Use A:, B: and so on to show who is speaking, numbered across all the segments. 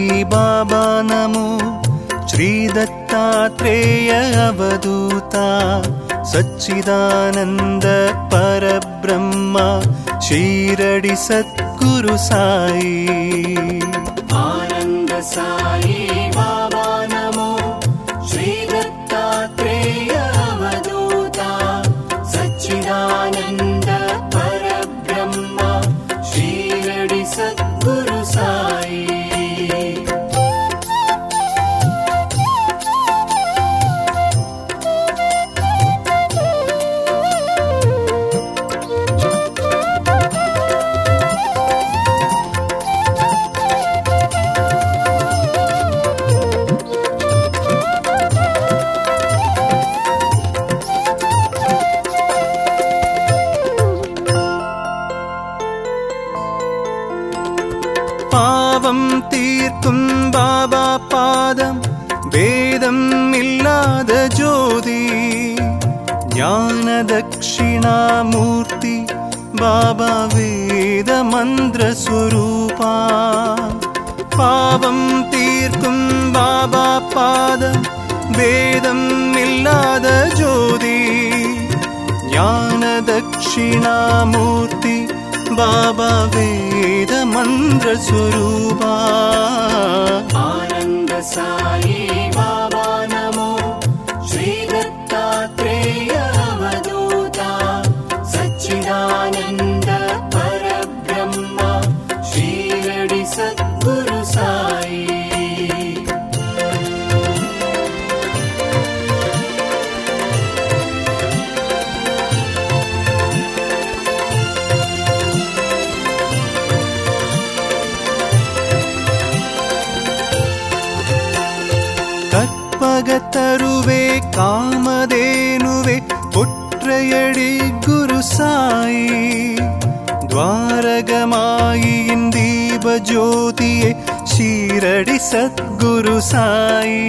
A: बाबा नमो श्री दत्तात्रेय अवधूता सच्चिदानंद परब्रह्मा शीरडी सद्गुरु साई आनंद साई बाबा नमो श्री दत्तात्रेय अवधूता सच्चिदानंद परब्रह्मा शीरडी सद्गुरु साई பாவம் தீர்க்கும் பாபா பாதம் வேதம் இல்லாத ஜோதி ஞான தட்சிணாமூர்த்தி பாபா வேத மந்திர ஸ்வரூபா பாவம் தீர்க்கும் பாபா பாதம் வேதம் இல்லாத ஜோதி ஞான தட்சிணாமூர்த்தி बाबा वेद मंत्र स्वरूपा आनंद साई बाबा नमो श्री दत्तात्रेय अवधूता सच्चिदानंद परब्रह्मा शीरडी सद्गुरु साई கற்பகத்தருவே காமதேனுவே ஒற்றையடி குரு சாயி துவாரகமாயின் தீப ஜோதியே ஷீரடி சத்குரு சாயி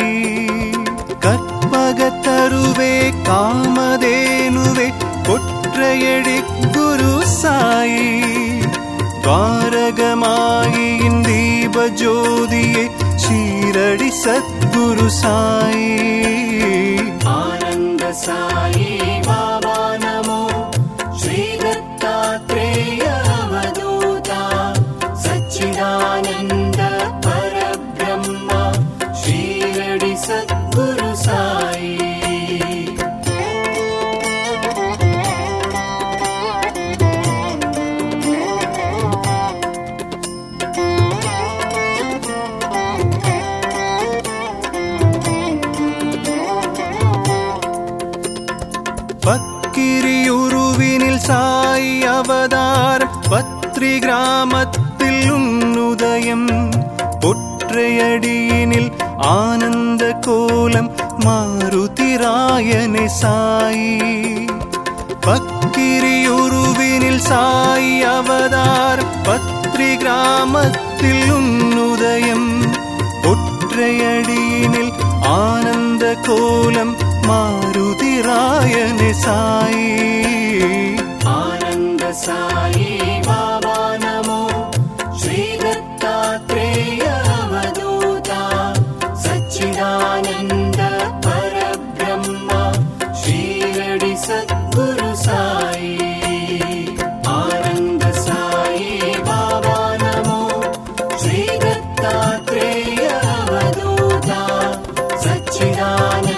A: கற்பகத்தருவே காமதேனுவே ஒற்றையடி குரு சாயி துவாரகமாயின் தீப ஜோதியே शीरडी सद्गुरु साई आनंद साई बाबा नमो श्री दत्तात्रेय अवधूता सच्चिदानंद परब्रह्मा शीरडी सद्गुरु साई பக்கிரியுருவினில் சாய் அவதாரம் பத்ரி கிராமத்தில் உன்னுதயம் ஒற்றையடியினில் ஆனந்த கோலம் மாருதிராயனே சாயி பக்கிரியுருவினில் சாய் அவதாரம் பத்ரி கிராமத்தில் உன்னுதயம் ஒற்றையடியினில் ஆனந்த கோலம் मारुतिरायने साई आनंद साई बाबा नमो श्री दत्तात्रेय अवधूता सच्चिदानंद परब्रह्मा शीरडी सद्गुरु साई आनंद साई बाबा नमो श्री दत्तात्रेय अवधूता सच्चिदानंद